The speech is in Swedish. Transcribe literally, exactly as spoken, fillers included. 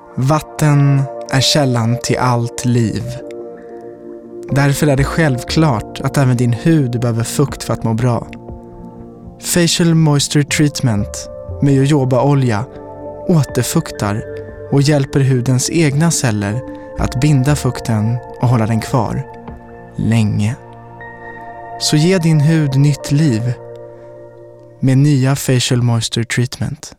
Vatten är källan till allt liv. Därför är det självklart att även din hud behöver fukt för att må bra. Facial Moisture Treatment med jojobaolja återfuktar och hjälper hudens egna celler att binda fukten och hålla den kvar länge. Så ge din hud nytt liv med nya Facial Moisture Treatment.